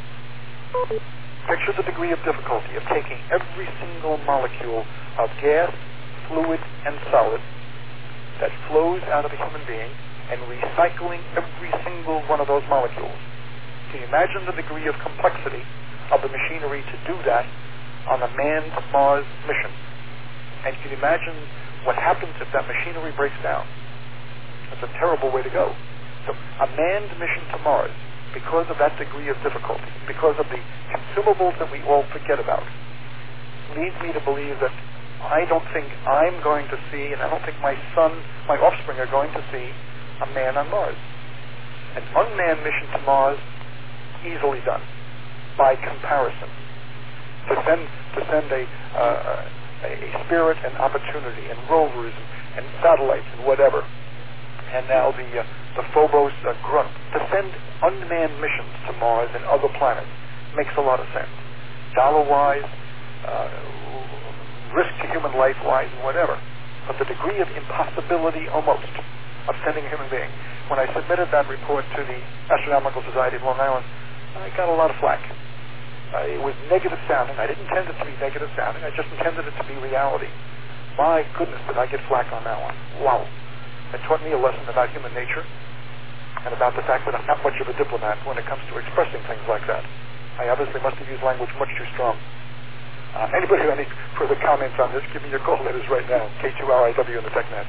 picture the degree of difficulty of taking every single molecule of gas, fluid, and solid that flows out of a human being and recycling every single one of those molecules. Can you imagine the degree of complexity of the machinery to do that on a manned Mars mission? And can you imagine what happens if that machinery breaks down? That's a terrible way to go. So a manned mission to Mars, because of that degree of difficulty, because of the consumables that we all forget about, leads me to believe that I don't think I'm going to see, and I don't think my son, my offspring are going to see a man on Mars. An unmanned mission to Mars, easily done, by comparison. To send, to send a, uh, a spirit and opportunity and rovers and, and satellites and whatever, and now the, uh, the Phobos uh, grunt, to send unmanned missions to Mars and other planets makes a lot of sense. Dollar-wise, uh, risk to human life-wise, whatever. But the degree of impossibility almost of sending a human being. When I submitted that report to the Astronomical Society of Long Island, I got a lot of flack. Uh, it was negative sounding. I didn't intend it to be negative sounding. I just intended it to be reality. My goodness, did I get flack on that one. Wow. It taught me a lesson about human nature and about the fact that I'm not much of a diplomat when it comes to expressing things like that. I obviously must have used language much too strong. Uh, anybody have any further comments on this, give me your call letters right now. K two R I W in the TechNet.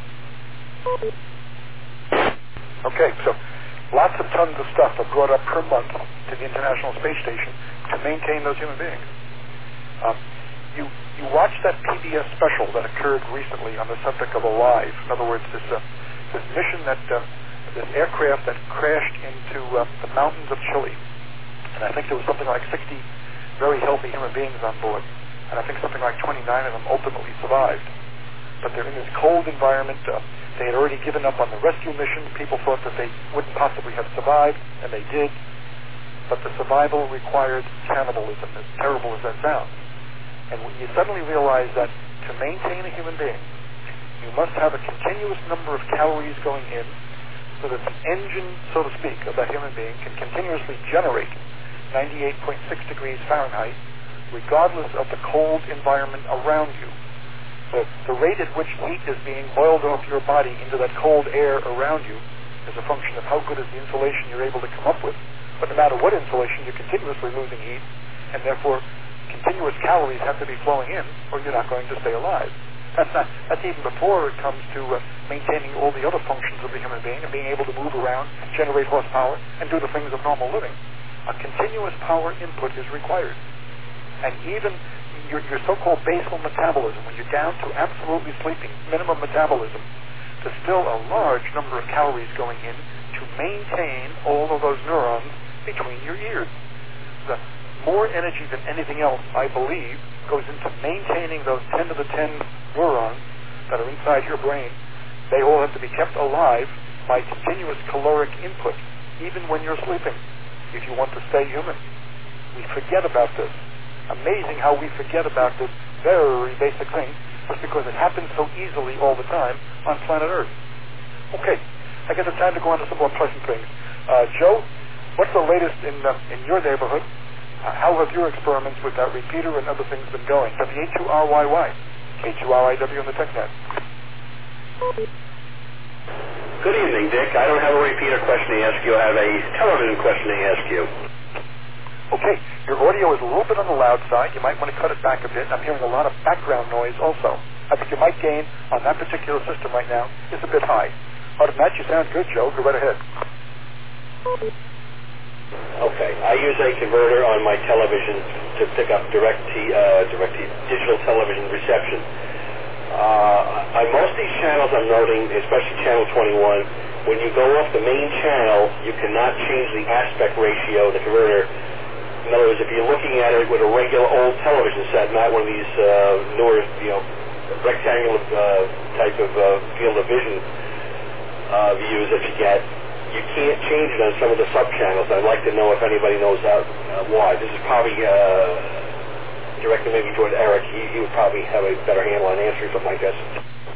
Okay, so lots of tons of stuff are brought up per month to the International Space Station to maintain those human beings. Um, you you watch that P B S special that occurred recently on the subject of Alive. In other words, this uh, this mission that uh, this aircraft that crashed into uh, the mountains of Chile, and I think there was something like sixty very healthy human beings on board, and I think something like twenty-nine of them ultimately survived. But they're in this cold environment. Uh, they had already given up on the rescue mission. People thought that they wouldn't possibly have survived, and they did. But the survival required cannibalism, as terrible as that sounds. And when you suddenly realize that to maintain a human being, you must have a continuous number of calories going in so that the engine, so to speak, of that human being can continuously generate ninety-eight point six degrees Fahrenheit, regardless of the cold environment around you. The, the rate at which heat is being boiled off your body into that cold air around you is a function of how good is the insulation you're able to come up with. But no matter what insulation, you're continuously losing heat, and therefore continuous calories have to be flowing in, or you're not going to stay alive. That's not. That's even before it comes to uh, maintaining all the other functions of the human being and being able to move around, generate horsepower, and do the things of normal living. A continuous power input is required. And even your, your so-called basal metabolism, when you're down to absolutely sleeping, minimum metabolism, there's still a large number of calories going in to maintain all of those neurons between your ears. The more energy than anything else, I believe, goes into maintaining those ten to the ten neurons that are inside your brain. They all have to be kept alive by continuous caloric input, even when you're sleeping, if you want to stay human. We forget about this. Amazing how we forget about this very basic thing, just because it happens so easily all the time on planet Earth. Okay, I guess it's time to go on to some more pleasant things. Uh, Joe, what's the latest in uh, in your neighborhood? Uh, how have your experiments with that repeater and other things been going? W A two R Y Y, K two R I W on the TechNet. Good evening, Dick. I don't have a repeater question to ask you. I have a television question to ask you. Okay, your audio is a little bit on the loud side. You might want to cut it back a bit. I'm hearing a lot of background noise also. I think your mic gain on that particular system right now is a bit high. Other than that, you sound good, Joe. Go right ahead. Okay, I use a converter on my television to pick up direct, t- uh, direct t- digital television reception. Uh, on most of these channels I'm noting, especially channel twenty-one, when you go off the main channel, you cannot change the aspect ratio of the converter. In other words, if you're looking at it with a regular old television set, not one of these uh, newer, you know, rectangular uh, type of uh, field of vision uh, views that you get, you can't change it on some of the sub-channels. I'd like to know if anybody knows that, uh, why. This is probably uh, directed maybe toward Eric. He, he would probably have a better handle on answering something like this.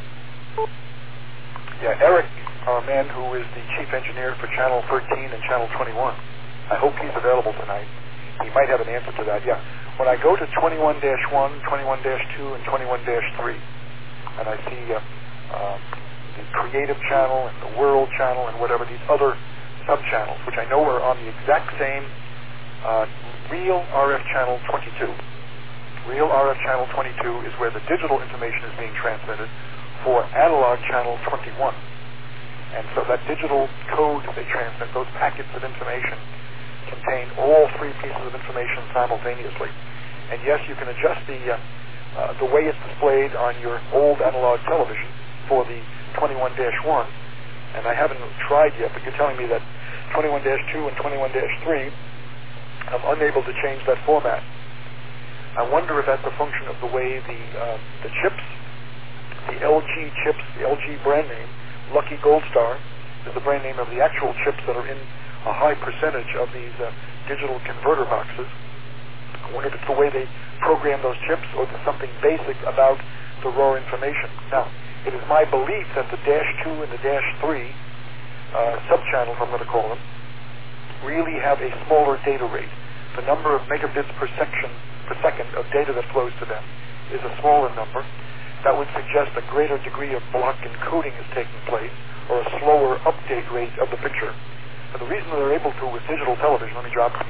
Yeah, Eric, our man who is the chief engineer for Channel thirteen and Channel twenty-one. I hope he's available tonight. He might have an answer to that, yeah. When I go to twenty-one dash one, twenty-one dash two, and twenty-one dash three, and I see uh, um, the Creative Channel and the World Channel and whatever, these other sub-channels, which I know are on the exact same uh, real R F Channel twenty-two. Real R F Channel twenty-two is where the digital information is being transmitted for analog Channel twenty-one. And so that digital code they transmit, those packets of information, contain all three pieces of information simultaneously. And yes, you can adjust the uh, uh, the way it's displayed on your old analog television for the twenty-one dash one. And I haven't tried yet, but you're telling me that twenty-one dash two and twenty-one dash three, I'm unable to change that format. I wonder if that's a function of the way the uh, the chips, the L G chips, the L G brand name, Lucky Gold Star, is the brand name of the actual chips that are in a high percentage of these uh, digital converter boxes. I wonder if it's the way they program those chips or there's something basic about the raw information. Now, it is my belief that the dash two and the dash three uh, sub-channels, I'm going to call them, really have a smaller data rate. The number of megabits per section per second of data that flows to them is a smaller number. That would suggest a greater degree of block encoding is taking place, or a slower update rate of the picture. But the reason that they're able to with digital television, let me drop it.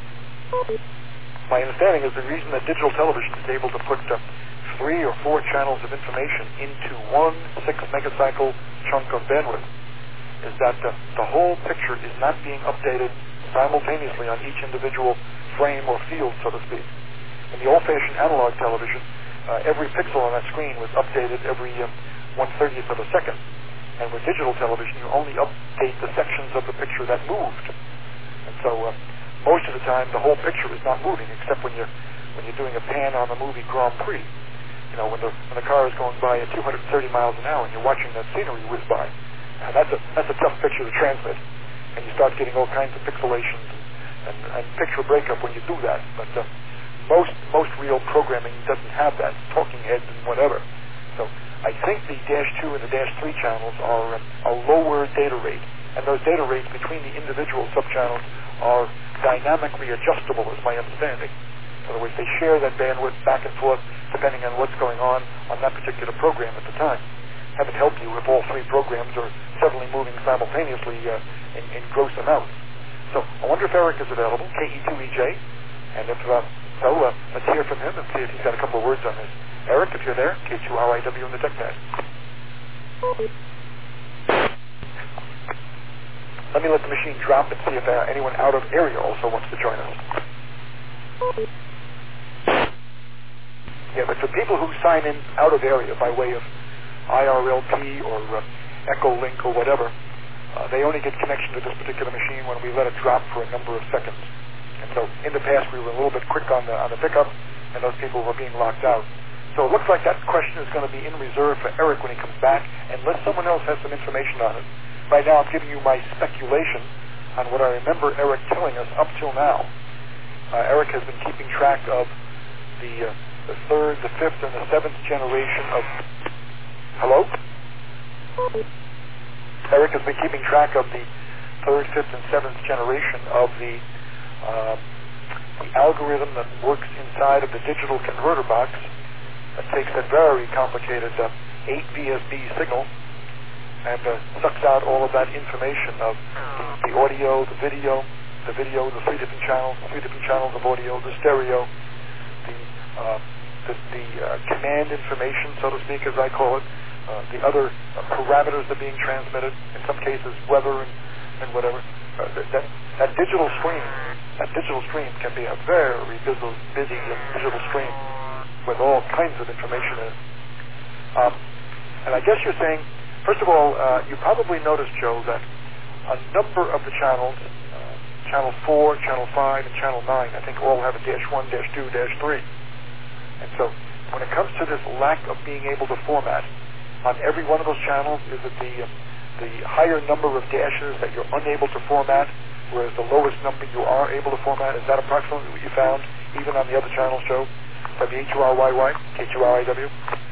My understanding is the reason that digital television is able to put uh, three or four channels of information into one six megacycle chunk of bandwidth is that uh, the whole picture is not being updated simultaneously on each individual frame or field, so to speak. In the old-fashioned analog television, uh, every pixel on that screen was updated every um, one thirtieth of a second. And with digital television, you only update the sections of the picture that moved. And so uh, most of the time, the whole picture is not moving, except when you're when you're doing a pan on the movie Grand Prix. You know, when the when the car is going by at two hundred thirty miles an hour, and you're watching that scenery whiz by. Now, that's a that's a tough picture to transmit, and you start getting all kinds of pixelations and, and, and picture breakup when you do that. But uh, most most real programming doesn't have that, talking heads and whatever. So I think the dash two and the dash three channels are a lower data rate, and those data rates between the individual subchannels are dynamically adjustable, is my understanding. In other words, they share that bandwidth back and forth depending on what's going on on that particular program at the time. Have it help you if all three programs are suddenly moving simultaneously uh, in, in gross amounts. So I wonder if Eric is available, K E two E J, and if uh, so, uh, let's hear from him and see if he's got a couple of words on this. Eric, if you're there, K two R I W on the TechNet. Let me let the machine drop and see if uh, anyone out of area also wants to join us. Yeah, but for people who sign in out of area by way of I R L P or uh, Echolink or whatever, uh, they only get connection to this particular machine when we let it drop for a number of seconds. And So in the past, we were a little bit quick on the on the pickup, and those people were being locked out. So it looks like that question is going to be in reserve for Eric when he comes back, unless someone else has some information on it. Right now, I'm giving you my speculation on what I remember Eric telling us up till now. Uh, Eric has been keeping track of the, uh, the third, the fifth, and the seventh generation of... Hello? Eric has been keeping track of the third, fifth, and seventh generation of the, uh, the algorithm that works inside of the digital converter box that takes a very complicated uh, eight V S B signal and uh, sucks out all of that information of the, the audio, the video, the video, the three different channels, three different channels of audio, the stereo, the uh, the, the uh, command information, so to speak, as I call it, uh, the other uh, parameters that are being transmitted, in some cases weather and, and whatever. Uh, that, that that digital stream, that digital stream can be a very busy, busy digital stream with all kinds of information in it. Um, and I guess you're saying, first of all, uh, you probably noticed, Joe, that a number of the channels, uh, channel four, channel five, and channel nine, I think all have a dash one, dash two, dash three. And so when it comes to this lack of being able to format, on every one of those channels, is it the, uh, the higher number of dashes that you're unable to format, whereas the lowest number you are able to format? Is that approximately what you found, even on the other channels, Joe? W H U R Y Y, K H U R I W?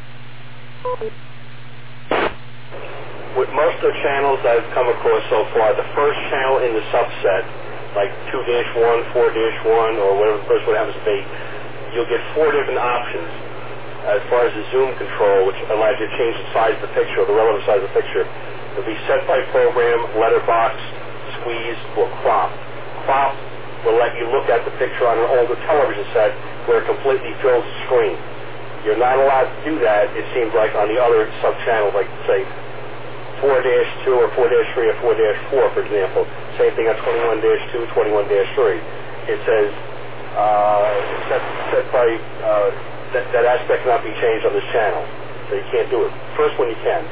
With most of the channels I've come across so far, the first channel in the subset, like two dash one, four dash one, or whatever the first one happens to be, you'll get four different options as far as the zoom control, which allows you to change the size of the picture, or the relative size of the picture. It'll be set by program, letterbox, squeeze, or crop. Crop will let you look at the picture on an older television set where it completely fills the screen. You're not allowed to do that, it seems like, on the other sub-channels, like, say, four dash two or four dash three or four dash four, for example. Same thing on twenty-one dash two, twenty-one dash three. It says, uh, set, set by, uh, that, that aspect cannot be changed on this channel. So you can't do it. First one you can.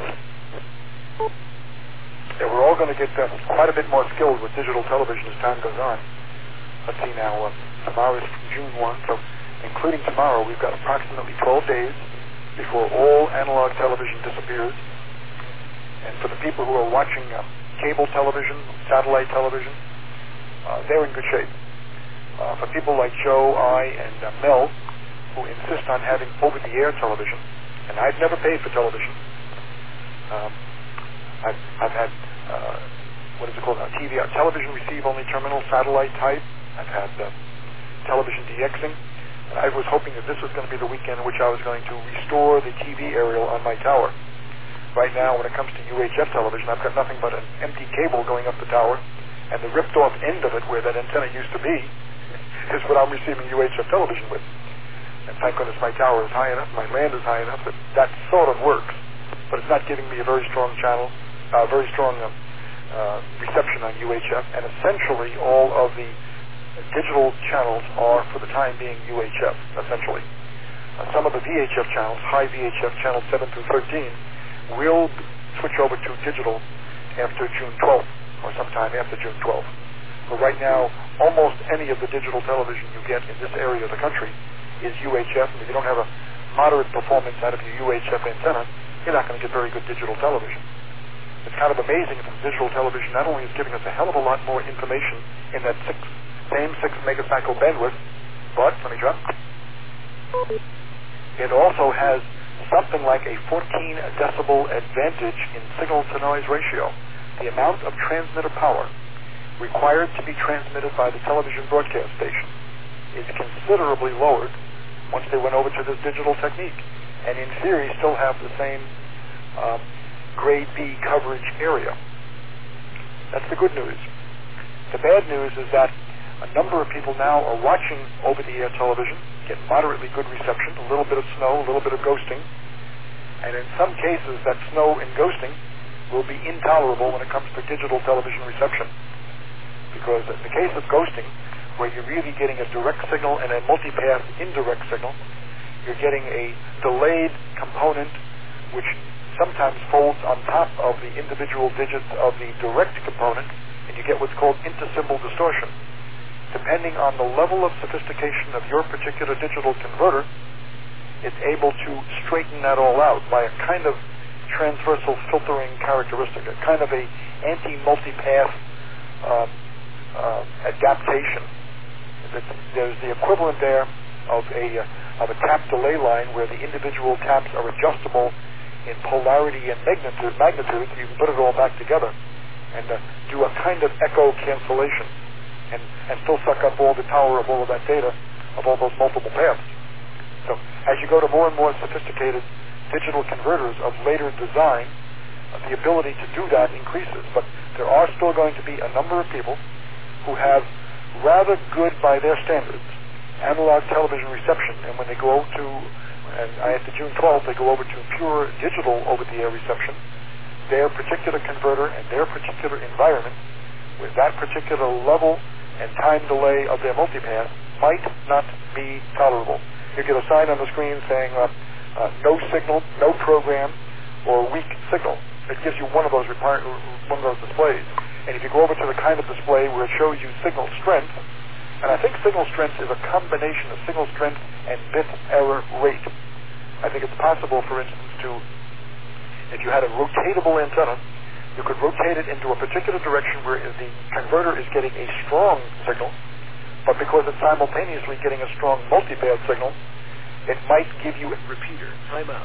Yeah, we're all going to get uh, quite a bit more skilled with digital television as time goes on. Let's see now, uh, tomorrow is June first, so including tomorrow, we've got approximately twelve days before all analog television disappears. And for the people who are watching uh, cable television, satellite television, uh, they're in good shape. Uh, for people like Joe, I, and uh, Mel, who insist on having over-the-air television, and I've never paid for television. Um, I've, I've had, uh, what is it called now, T V, uh, television receive-only terminal, satellite type. I've had uh, television DXing. And I was hoping that this was going to be the weekend in which I was going to restore the T V aerial on my tower. Right now, when it comes to U H F television, I've got nothing but an empty cable going up the tower, and the ripped-off end of it, where that antenna used to be, is what I'm receiving U H F television with. And thank goodness my tower is high enough, my land is high enough, that that sort of works. But it's not giving me a very strong channel, uh, very strong uh, uh, reception on U H F, and essentially all of the digital channels are, for the time being, U H F, essentially. Uh, some of the V H F channels, high V H F, channels seven through thirteen, will switch over to digital after June twelfth, or sometime after June twelfth. But right now, almost any of the digital television you get in this area of the country is U H F, and if you don't have a moderate performance out of your U H F antenna, you're not going to get very good digital television. It's kind of amazing that digital television not only is giving us a hell of a lot more information in that six same six megacycle bandwidth, but, let me drop, it also has something like a fourteen decibel advantage in signal-to-noise ratio. The amount of transmitter power required to be transmitted by the television broadcast station is considerably lowered once they went over to this digital technique, and in theory still have the same uh, grade B coverage area. That's the good news. The bad news is that a number of people now are watching over-the-air television, get moderately good reception, a little bit of snow, a little bit of ghosting, and in some cases that snow and ghosting will be intolerable when it comes to digital television reception. Because in the case of ghosting, where you're really getting a direct signal and a multipath indirect signal, you're getting a delayed component which sometimes folds on top of the individual digits of the direct component, and you get what's called intersymbol distortion. depending on the level of sophistication of your particular digital converter, it's able to straighten that all out by a kind of transversal filtering characteristic, a kind of a anti-multipath uh, uh, adaptation. There's the equivalent there of a uh, of a tap delay line where the individual taps are adjustable in polarity and magnitude, magnitude so you can put it all back together and uh, do a kind of echo cancellation and, and still suck up all the power of all of that data, of all those multiple paths. So as you go to more and more sophisticated digital converters of later design, uh, the ability to do that increases. But there are still going to be a number of people who have rather good, by their standards, analog television reception, and when they go to, and after June twelfth, they go over to pure digital over-the-air reception, their particular converter and their particular environment, with that particular level and time delay of their multipath, might not be tolerable. You get a sign on the screen saying uh, uh, no signal, no program, or weak signal. It gives you one of those repar- one of those displays. And if you go over to the kind of display where it shows you signal strength, and I think signal strength is a combination of signal strength and bit error rate. I think it's possible, for instance, to, if you had a rotatable antenna, you could rotate it into a particular direction where the converter is getting a strong signal, but because it's simultaneously getting a strong multipath signal, it might give you a repeater. Time out.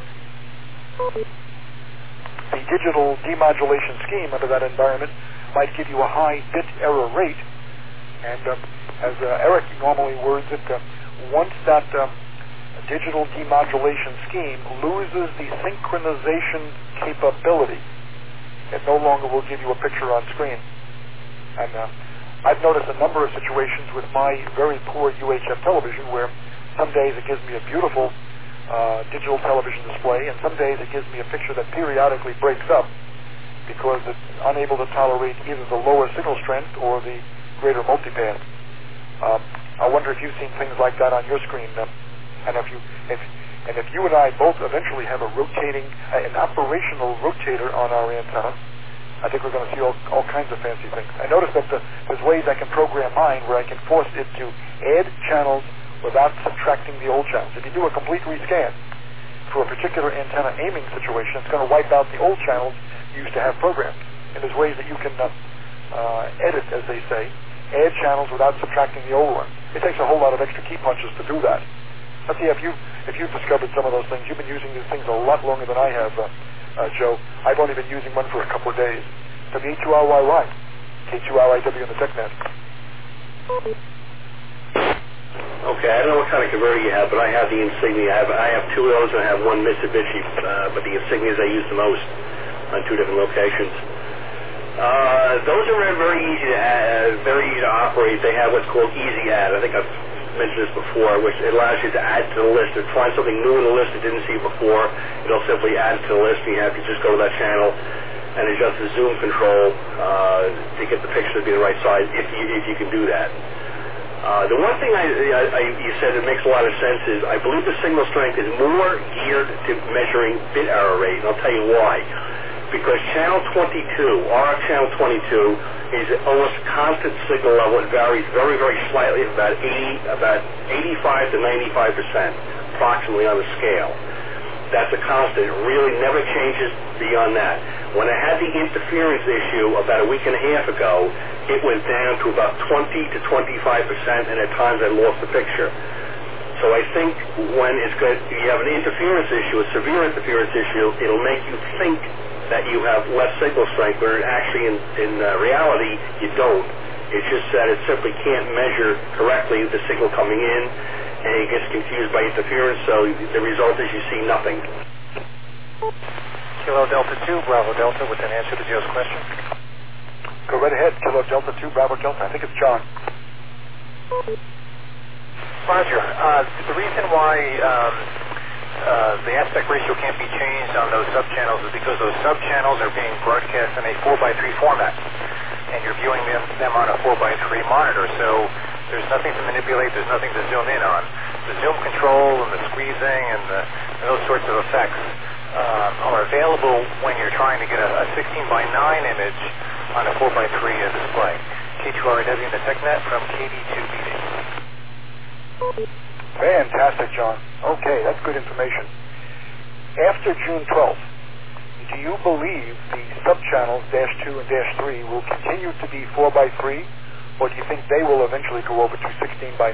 The digital demodulation scheme under that environment might give you a high bit error rate, and um, as uh, Eric normally words it, uh, once that um, digital demodulation scheme loses the synchronization capability, it no longer will give you a picture on screen. And uh, I've noticed a number of situations with my very poor U H F television where some days it gives me a beautiful uh, digital television display, and some days it gives me a picture that periodically breaks up because it's unable to tolerate either the lower signal strength or the greater multipath. Um, I wonder if you've seen things like that on your screen, uh, and if you, if, and if you and I both eventually have a rotating, uh, an operational rotator on our antenna, I think we're going to see all, all kinds of fancy things. I noticed that the, there's ways I can program mine where I can force it to add channels without subtracting the old channels. If you do a complete rescan for a particular antenna aiming situation, it's going to wipe out the old channels you used to have programmed. And there's ways that you can uh, uh, edit, as they say, add channels without subtracting the old ones. It takes a whole lot of extra key punches to do that. Let's see if you if you've discovered some of those things. You've been using these things a lot longer than I have, uh, uh, Joe. I've only been using one for a couple of days. W two R Y Y, K two R I W in the TechNet. Okay, I don't know what kind of converter you have, but I have the Insignia. I have, I have two of those, and I have one Mitsubishi, uh, but the Insignias I use the most on two different locations. Uh, those are very, very easy to add, very easy to operate. They have what's called Easy Add. I think I've mentioned this before, which it allows you to add to the list. If you find something new in the list that didn't see before, it'll simply add it to the list, and you have to just go to that channel and adjust the zoom control uh, to get the picture to be the right size, if you, if you can do that. Uh, the one thing I, I, I, you said that makes a lot of sense is I believe the signal strength is more geared to measuring bit error rate, and I'll tell you why. Because channel twenty-two, R F channel twenty-two, is almost constant signal level. It varies very, very slightly, about eighty, about eighty-five to ninety-five percent, approximately on the scale. That's a constant. It really never changes beyond that. When I had the interference issue about a week and a half ago, it went down to about twenty to twenty-five percent, and at times I lost the picture. So I think when it's good, you have an interference issue, a severe interference issue, it'll make you think that you have less signal strength, but actually in, in uh, reality, you don't. It's just that it simply can't measure correctly the signal coming in, and it gets confused by interference, so the result is you see nothing. Kilo Delta two, Bravo Delta, with an answer to Joe's question. Go right ahead, Kilo Delta two, Bravo Delta. I think it's John. Roger. Uh, the reason why um, uh, the aspect ratio can't be changed on those subchannels is because those subchannels are being broadcast in a four by three format, and you're viewing them, them on a four by three monitor, so there's nothing to manipulate, there's nothing to zoom in on. The zoom control and the squeezing and, the, and those sorts of effects uh, are available when you're trying to get a, a sixteen by nine image on a four by three uh, display. K two R A W in the TechNet from K D two meeting. Fantastic, John. Okay, that's good information. After June twelfth, do you believe the subchannels dash two and dash three will continue to be four by three, or do you think they will eventually go over to sixteen by